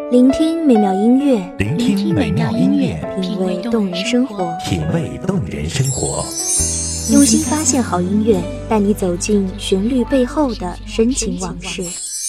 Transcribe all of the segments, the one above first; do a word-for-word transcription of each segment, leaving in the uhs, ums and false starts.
聆听美妙音乐， 聆听美妙音乐， 品味动人生活， 品味动人生活。 用心发现好音乐，带你走进旋律背后的深情往事。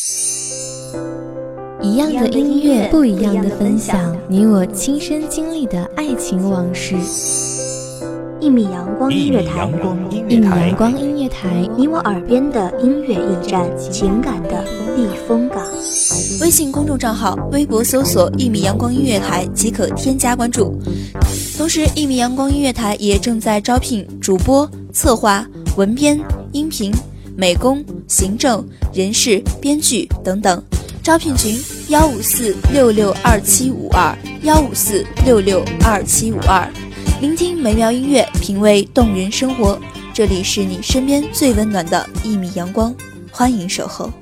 一样的音乐，不一样的分享，你我亲身经历的爱情往事。 一米阳光音乐台， 一米阳光音乐台， 你我耳边的音乐驿站，情感的避风港。 微信公众账号、微博搜索一米阳光音乐台即可添加关注。同时，一米阳光音乐台也正在招聘主播、策划、文编、音频、美工、行政、人事、编剧等等。招聘群幺五四六六二七五二幺五四六六二七五二。聆听美妙音乐，品味动人生活，这里是你身边最温暖的一米阳光，欢迎守候。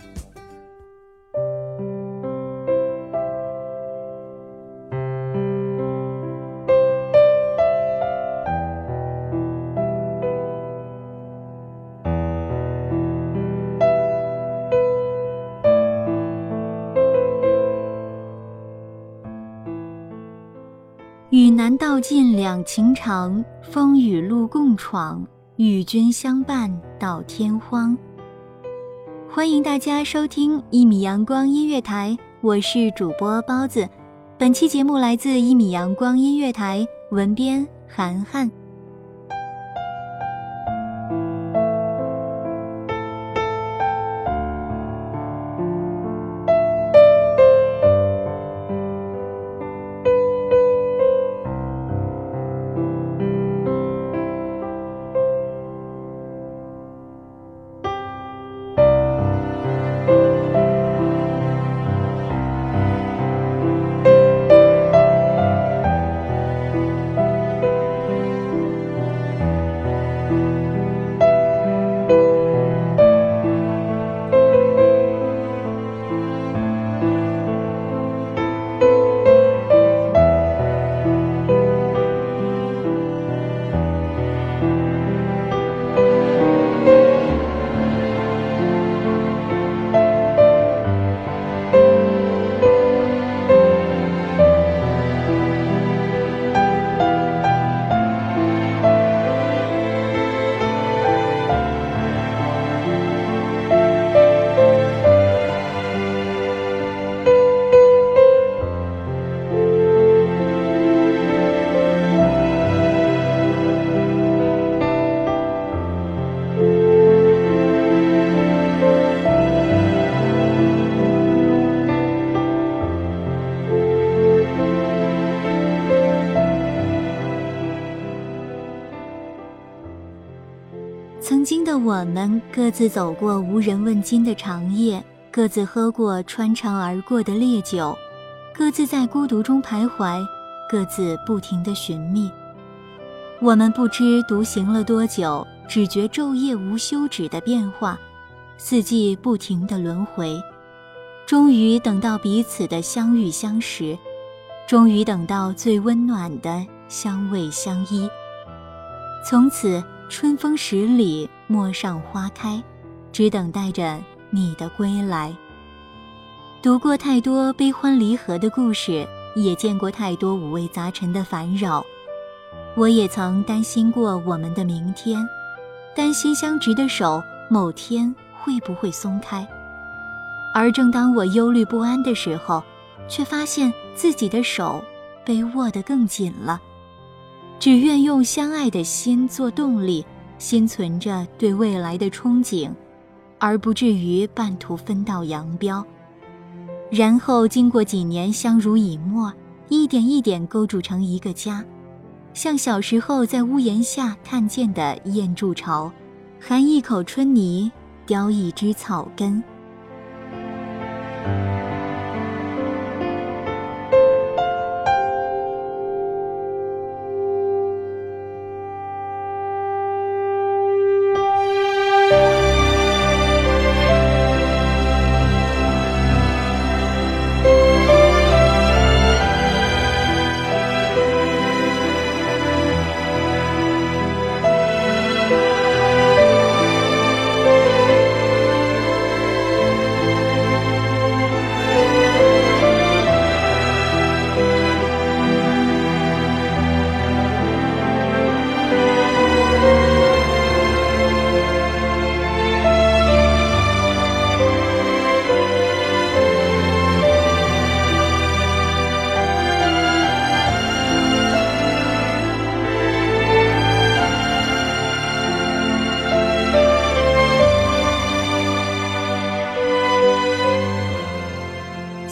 与南道尽两情长，风雨路共闯，与君相伴到天荒。欢迎大家收听一米阳光音乐台，我是主播包子。本期节目来自一米阳光音乐台，文编涵涵。曾经的我们各自走过无人问津的长夜，各自喝过穿肠而过的烈酒，各自在孤独中徘徊，各自不停地寻觅。我们不知独行了多久，只觉昼夜无休止的变化，四季不停地轮回。终于等到彼此的相遇相识，终于等到最温暖的相偎相依。从此春风十里，陌上花开，只等待着你的归来。读过太多悲欢离合的故事，也见过太多五味杂陈的烦扰。我也曾担心过我们的明天，担心相执的手某天会不会松开。而正当我忧虑不安的时候，却发现自己的手被握得更紧了。只愿用相爱的心做动力，心存着对未来的憧憬，而不至于半途分道扬镳。然后经过几年相濡以沫，一点一点构筑成一个家，像小时候在屋檐下看见的燕筑巢，含一口春泥，叼一枝草根。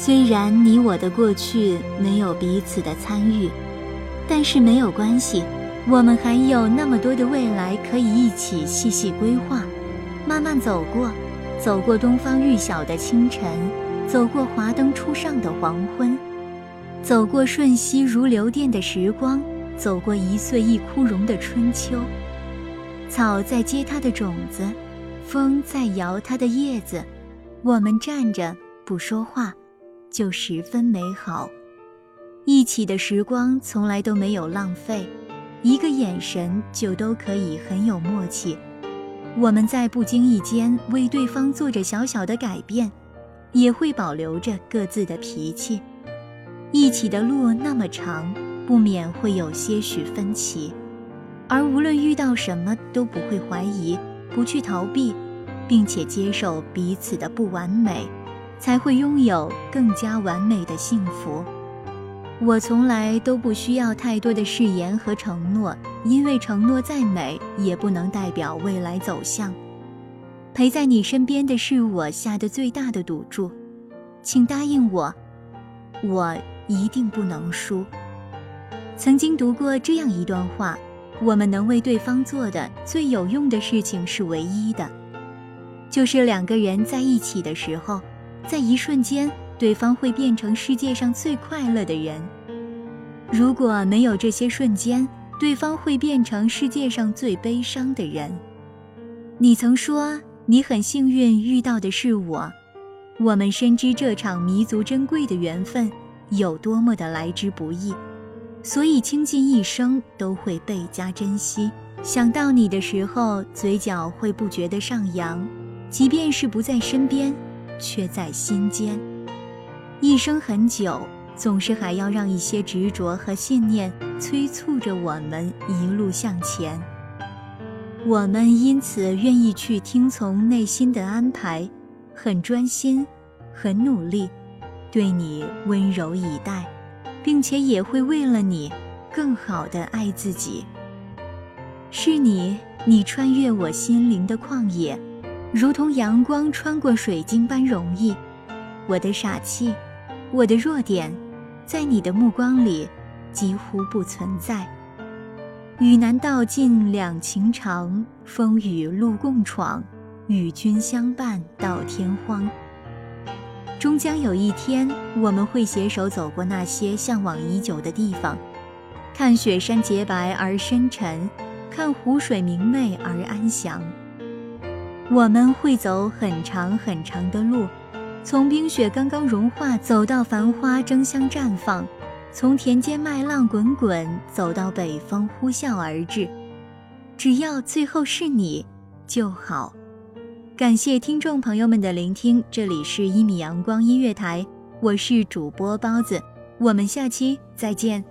虽然你我的过去没有彼此的参与，但是没有关系，我们还有那么多的未来可以一起细细规划，慢慢走过，走过东方欲晓的清晨，走过华灯初上的黄昏，走过瞬息如流电的时光，走过一岁一枯荣的春秋。草在结它的种子，风在摇它的叶子，我们站着不说话，就十分美好。一起的时光从来都没有浪费，一个眼神就都可以很有默契。我们在不经意间为对方做着小小的改变，也会保留着各自的脾气。一起的路那么长，不免会有些许分歧，而无论遇到什么都不会怀疑，不去逃避，并且接受彼此的不完美，才会拥有更加完美的幸福。我从来都不需要太多的誓言和承诺，因为承诺再美也不能代表未来走向。陪在你身边的是我下的最大的赌注，请答应我，我一定不能输。曾经读过这样一段话，我们能为对方做的最有用的事情是唯一的，就是两个人在一起的时候，在一瞬间对方会变成世界上最快乐的人。如果没有这些瞬间，对方会变成世界上最悲伤的人。你曾说你很幸运遇到的是我，我们深知这场弥足珍贵的缘分有多么的来之不易，所以倾尽一生都会倍加珍惜。想到你的时候，嘴角会不觉得上扬，即便是不在身边，却在心间。一生很久，总是还要让一些执着和信念催促着我们一路向前。我们因此愿意去听从内心的安排，很专心，很努力，对你温柔以待，并且也会为了你更好地爱自己。是你，你穿越我心灵的旷野，如同阳光穿过水晶般容易。我的傻气，我的弱点，在你的目光里几乎不存在。与难道尽两情长，风雨路共闯，与君相伴到天荒。终将有一天，我们会携手走过那些向往已久的地方，看雪山洁白而深沉，看湖水明媚而安详。我们会走很长很长的路，从冰雪刚刚融化走到繁花争相绽放，从田间麦浪滚滚走到北风呼啸而至。只要最后是你就好。感谢听众朋友们的聆听，这里是一米阳光音乐台，我是主播包子，我们下期再见。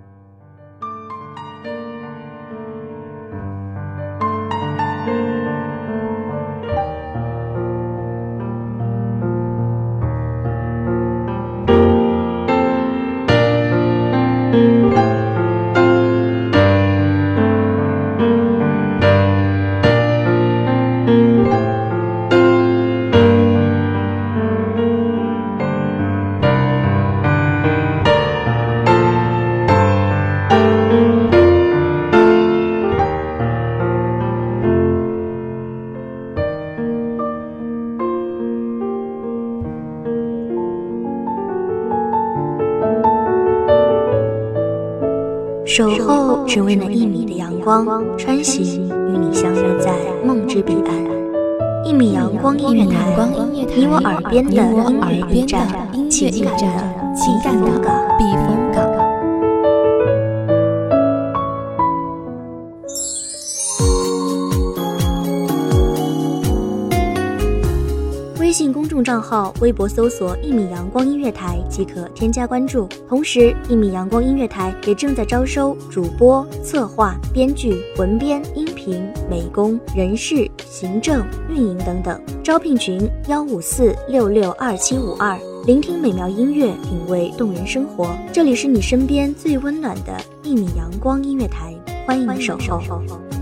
守候只为那一米的阳光，穿行与你相约在梦之彼岸。一米阳光音乐台，你我耳边的音乐驿站，情感的情感的避风港。微信公众账号、微博搜索“一米阳光音乐台”即可添加关注。同时，一米阳光音乐台也正在招收主播、策划、编剧、文编、音频、美工、人事、行政、运营等等。招聘群：幺五四六六二七五二。聆听美妙音乐，品味动人生活。这里是你身边最温暖的一米阳光音乐台，欢迎守候。